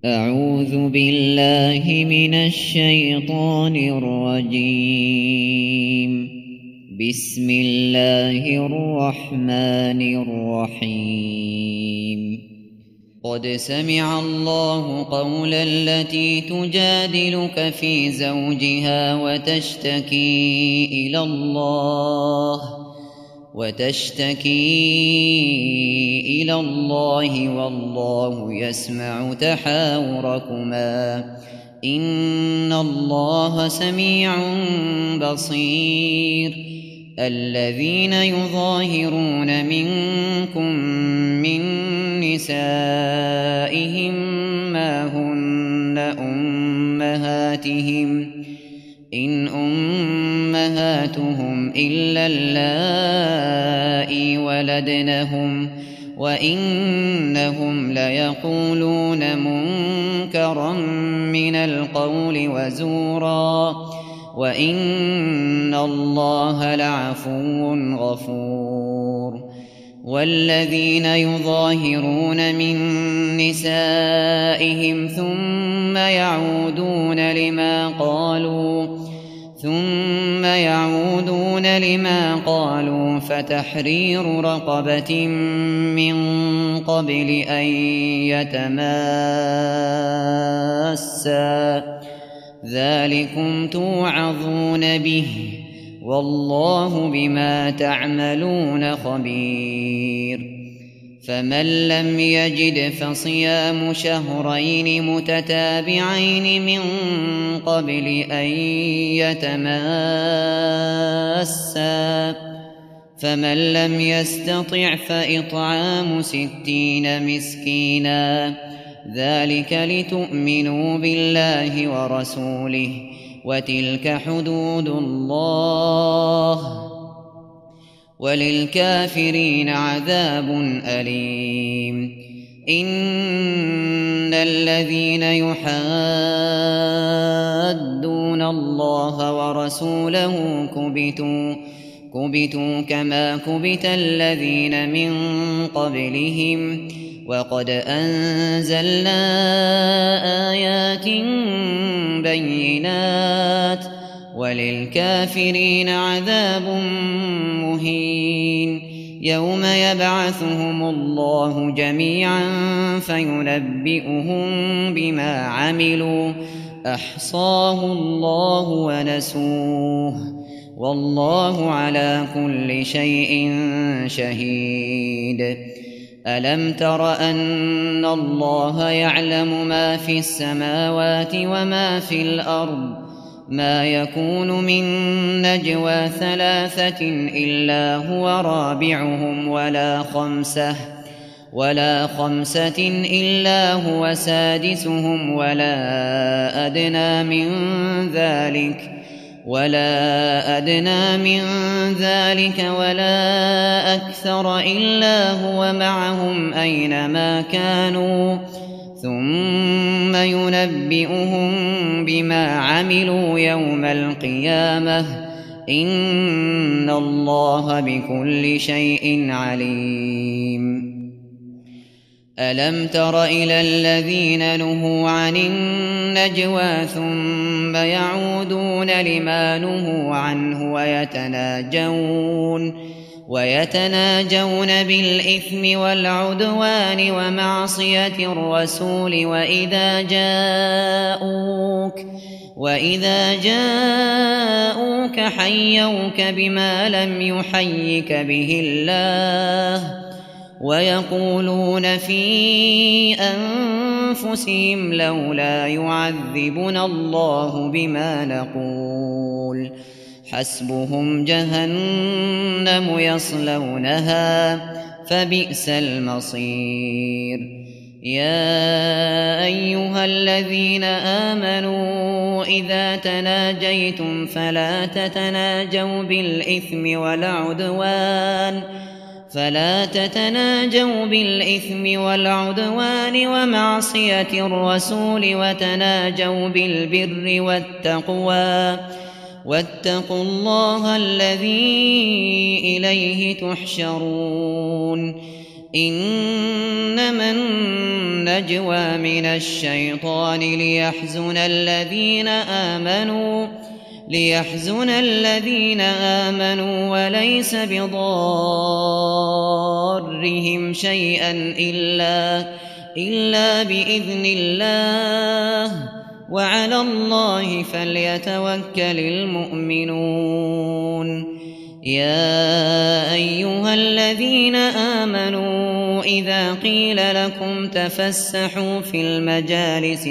أعوذ بالله من الشيطان الرجيم. بسم الله الرحمن الرحيم. قد سمع الله قول التي تجادلك في زوجها وتشتكي إلى الله والله يسمع تحاوركما إن الله سميع بصير. الذين يظاهرون منكم من نسائهم ما هن أمهاتهم إن أمهاتهم إلا اللائي ولدنهم وإنهم ليقولون منكرا من القول وزورا وإن الله لعفو غفور. والذين يظاهرون من نسائهم ثم يعودون لما قالوا فتحرير رقبة من قبل أن يتماسا ذلكم توعظون به والله بما تعملون خبير. فمن لم يجد فصيام شهرين متتابعين من قبل أن يتماسا فمن لم يستطع فإطعام 60 مسكينا ذلك لتؤمنوا بالله ورسوله وتلك حدود الله وللكافرين عذاب أليم. إن الذين يحادون الله ورسوله كبتوا كما كبت الذين من قبلهم وقد أنزلنا آيات بينات وللكافرين عذاب مهين. يوم يبعثهم الله جميعا فينبئهم بما عملوا أحصاه الله ونسوه والله على كل شيء شهيد. ألم تر أن الله يعلم ما في السماوات وما في الأرض ما يكون من نجوى 3 إلا هو رابعهم ولا خمسة إلا هو سادسهم ولا أدنى من ذلك ولا أكثر إلا هو معهم أينما كانوا ثم ينبئهم بما عملوا يوم القيامة إن الله بكل شيء عليم. ألم تر إلى الذين نهوا عن النجوى ثم يعودون لما نهوا عنه ويتناجون بالإثم والعدوان ومعصية الرسول وإذا جاءوك حيوك بما لم يحيك به الله ويقولون في أنفسهم لولا يعذبنا الله بما نقول حسبهم جهنم يصلونها فبئس المصير. يا أيها الذين آمنوا إذا تناجيتم فلا تتناجوا بالإثم والعدوان ومعصية الرسول وتناجوا بالبر والتقوى واتقوا الله الذي إليه تحشرون. إنما النجوى من الشيطان ليحزن الذين آمنوا وليس بضارهم شيئا إلا بإذن الله وعلى الله فليتوكل المؤمنون. يا أيها الذين آمنوا إذا قيل لكم تفسحوا في المجالس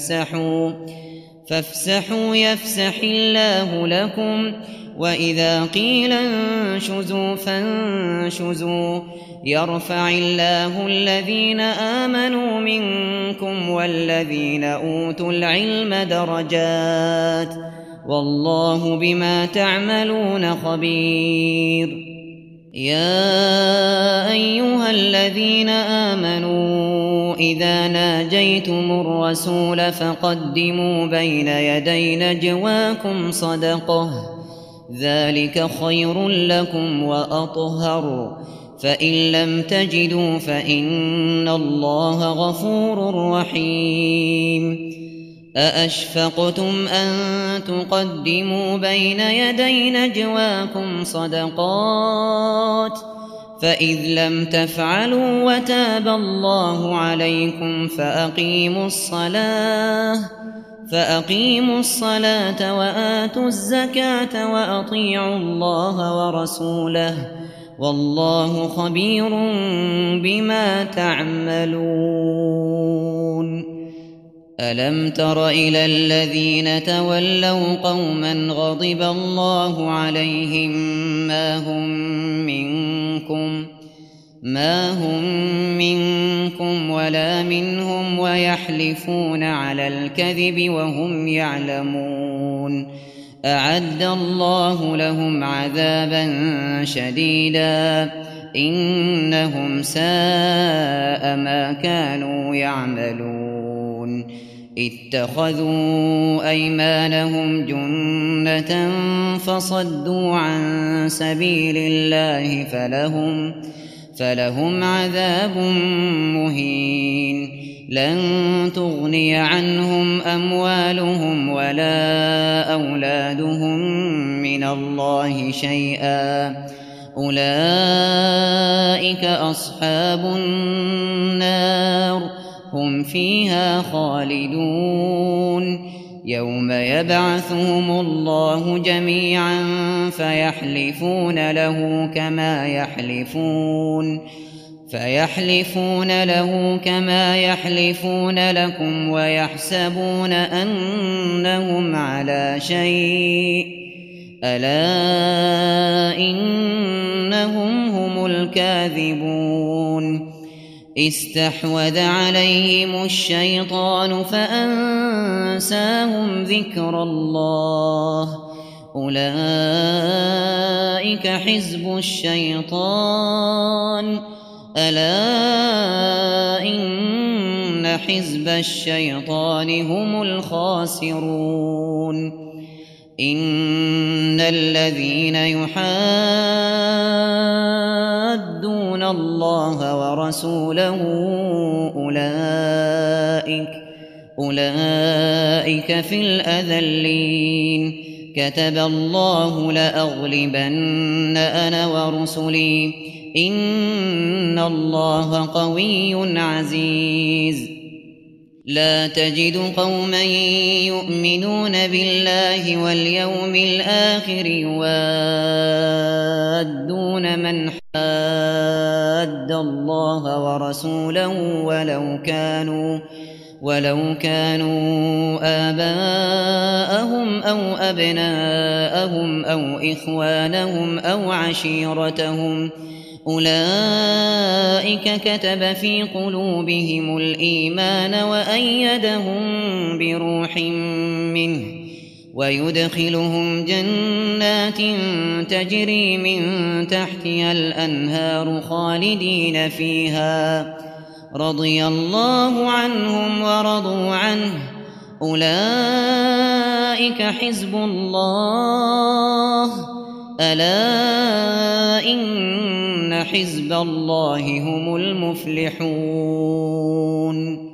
فافسحوا يفسح الله لكم، وإذا قيل انشزوا فانشزوا يرفع الله الذين آمنوا منكم والذين أوتوا العلم درجات والله بما تعملون خبير. يا أيها الذين آمنوا إذا ناجيتم الرسول فقدموا بين يدي نجواكم صدقة ذلك خير لكم وأطهر، فإن لم تجدوا فإن الله غفور رحيم. أأشفقتم أن تقدموا بين يدي نجواكم صدقات فإذ لم تفعلوا وتاب الله عليكم فأقيموا الصلاة وآتوا الزكاة وأطيعوا الله ورسوله والله خبير بما تعملون. ألم تر إلى الذين تولوا قوما غضب الله عليهم ما هم منكم ولا منهم ويحلفون على الكذب وهم يعلمون أعد الله لهم عذابا شديدا إنهم ساء ما كانوا يعملون. اتخذوا أيمانهم جنة فصدوا عن سبيل الله فلهم عذاب مهين. لن تغني عنهم أموالهم ولا أولادهم من الله شيئا أولئك أصحاب النار هم فيها خالدون. يوم يبعثهم الله جميعا فيحلفون له كما يحلفون لكم ويحسبون أنهم على شيء ألا إنهم هم الكاذبون. استحوذ عليهم الشيطان فأنساهم ذكر الله أولئك حزب الشيطان ألا إن حزب الشيطان هم الخاسرون. إن الذين يحادون الله ورسوله أولئك في الأذلين. كتب الله لأغلبن أنا ورسلي إن الله قوي عزيز. لا تجد قوما يؤمنون بالله واليوم الآخر يوادون من حاد الله ورسوله ولو كانوا آباءهم أو أبناءهم أو إخوانهم أو عشيرتهم أولئك كتب في قلوبهم الإيمان وأيدهم بروح منه ويدخلهم جنات تجري من تحتها الأنهار خالدين فيها رضي الله عنهم ورضوا عنه أولئك حزب الله ألا إن حزب الله هم المفلحون